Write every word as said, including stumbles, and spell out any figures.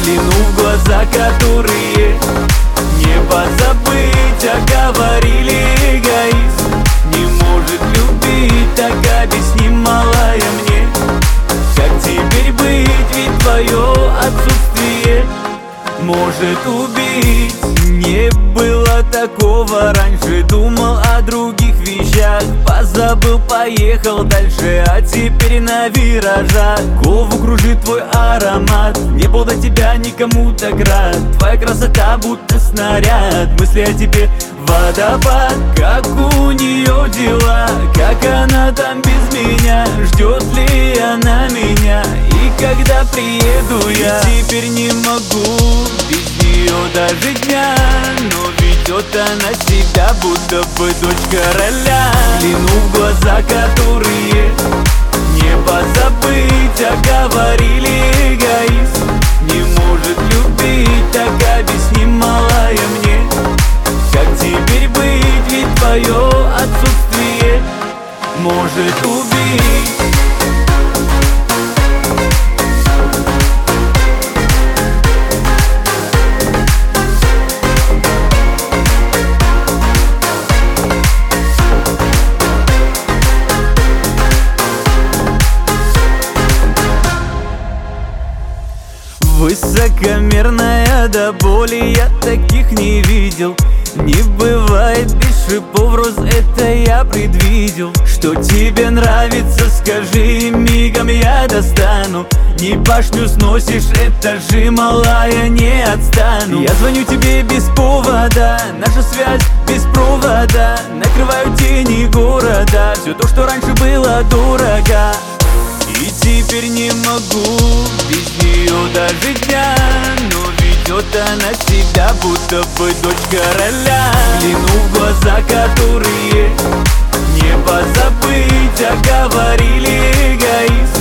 Взгляну в глаза, которые не позабыть, а говорили эгоизм не может любить, так объясни, малая, мне, как теперь быть, ведь твое отсутствие может убить. Не было такого раньше, думал о других вещах, позабыл, поехал дальше, а теперь на виражах голову кружит твой аромат. Не был до тебя никому так рад, твоя красота будто снаряд, мысли о тебе водопад. Как у нее дела, как она там без меня, ждет ли она меня, и когда приеду я, теперь не могу без нее даже дня, но ведет она себя, будто бы дочь короля. Взгляну в глаза, которые не позабыть, а говорили эгоизм не может любить, так объясни, малая, мне, как теперь быть, ведь твое отсутствие может убить. Высокомерная до боли, я таких не видел. Не бывает без шипов роз, это я предвидел. Что тебе нравится, скажи, мигом я достану. Не башню сносишь, этажи, малая, не отстану. Я звоню тебе без повода, наша связь без провода. Накрываю тени города, все то, что раньше было дорого. И теперь не могу без нее даже дня, но ведет она себя, будто бы дочь короля. Взгляну в глаза, которые не позабыть, а говорили эгоизм